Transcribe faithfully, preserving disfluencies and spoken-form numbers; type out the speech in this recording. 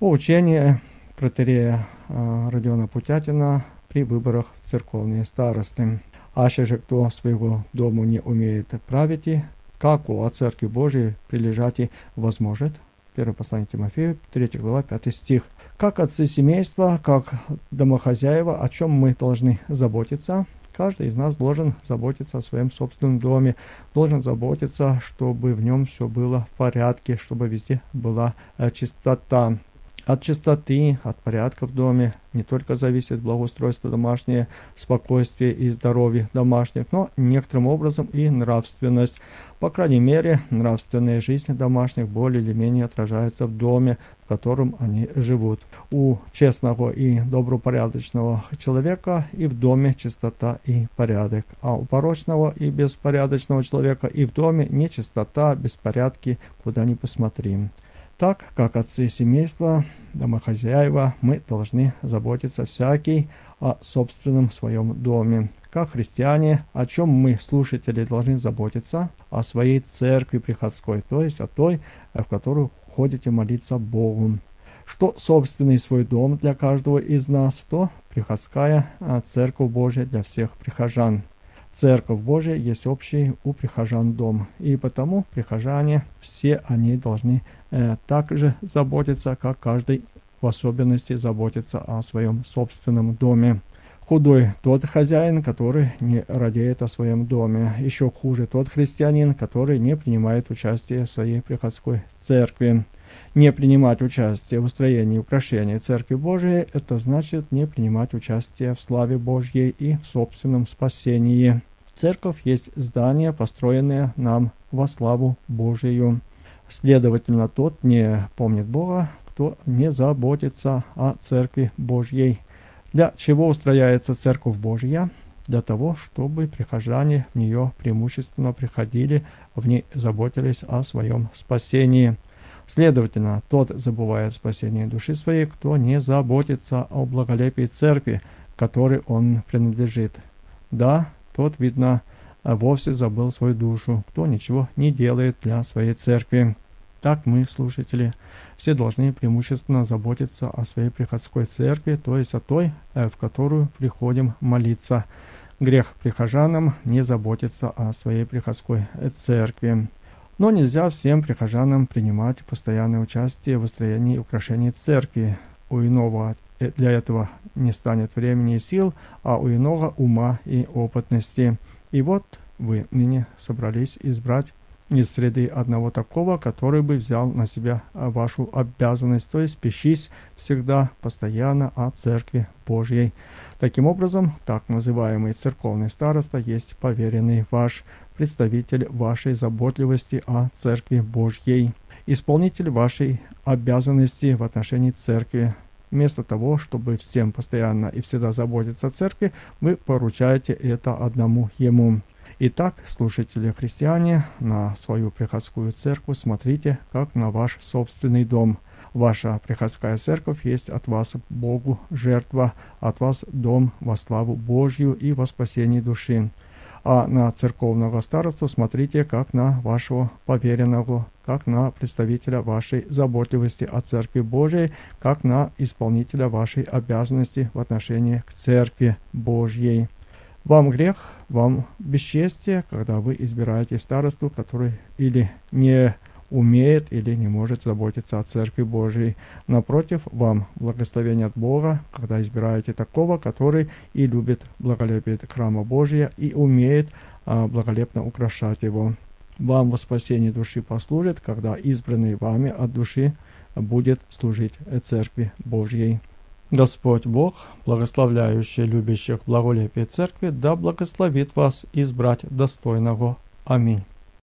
По учению протоиерея Родиона Путятина при выборах в церковные старосты. Аще же кто своего дому не умеет править, как о Церкви Божией прилежать и возможет. Первое послание Тимофею, третья глава, пятый стих. Как отцы семейства, как домохозяева, о чем мы должны заботиться? Каждый из нас должен заботиться о своем собственном доме, должен заботиться, чтобы в нем все было в порядке, чтобы везде была чистота. От чистоты, от порядка в доме не только зависит благоустройство домашнее, спокойствие и здоровье домашних, но некоторым образом и нравственность. По крайней мере, нравственная жизнь домашних более или менее отражается в доме, в котором они живут. У честного и добропорядочного человека и в доме чистота и порядок, а у порочного и беспорядочного человека и в доме нечистота, беспорядки, куда ни посмотрим. Так, как отцы семейства, домохозяева, мы должны заботиться всякий о собственном своем доме. Как христиане, о чем мы, слушатели, должны заботиться? О своей церкви приходской, то есть о той, в которую ходите молиться Богу. Что собственный свой дом для каждого из нас, то приходская церковь Божия для всех прихожан. Церковь Божия есть общий у прихожан дом, и потому прихожане, все они должны э, так же заботиться, как каждый в особенности заботится о своем собственном доме. Худой тот хозяин, который не радеет о своем доме. Еще хуже тот христианин, который не принимает участие в своей приходской церкви. Не принимать участие в устроении и украшении Церкви Божией – это значит не принимать участие в славе Божьей и в собственном спасении. Церковь есть здание, построенное нам во славу Божию. Следовательно, тот не помнит Бога, кто не заботится о Церкви Божьей. Для чего устрояется Церковь Божья? Для того, чтобы прихожане в нее преимущественно приходили, в ней заботились о своем спасении. Следовательно, тот забывает спасение души своей, кто не заботится о благолепии церкви, которой он принадлежит. Да, тот, видно, вовсе забыл свою душу, кто ничего не делает для своей церкви. Так мы, слушатели, все должны преимущественно заботиться о своей приходской церкви, то есть о той, в которую приходим молиться. Грех прихожанам не заботиться о своей приходской церкви. Но нельзя всем прихожанам принимать постоянное участие в устроении и украшении церкви. У иного для этого не станет времени и сил, а у иного ума и опытности. И вот вы ныне собрались избрать из среды одного такого, который бы взял на себя вашу обязанность, то есть пищись всегда, постоянно о Церкви Божьей. Таким образом, так называемый церковный староста есть поверенный ваш, представитель вашей заботливости о Церкви Божьей, исполнитель вашей обязанности в отношении Церкви. Вместо того, чтобы всем постоянно и всегда заботиться о Церкви, вы поручаете это одному ему. Итак, слушатели-христиане, на свою приходскую церковь смотрите, как на ваш собственный дом. Ваша приходская церковь есть от вас Богу жертва, от вас дом во славу Божью и во спасение души. А на церковного старосту смотрите, как на вашего поверенного, как на представителя вашей заботливости о Церкви Божией, как на исполнителя вашей обязанности в отношении к Церкви Божьей. Вам грех, вам бесчестие, когда вы избираете старосту, который или не умеет, или не может заботиться о Церкви Божией. Напротив, вам благословение от Бога, когда избираете такого, который и любит благолепие храма Божия, и умеет а, благолепно украшать его. Вам во спасении души послужит, когда избранный вами от души будет служить Церкви Божьей. Господь Бог, благословляющий любящих благолепие Церкви, да благословит вас избрать достойного. Аминь.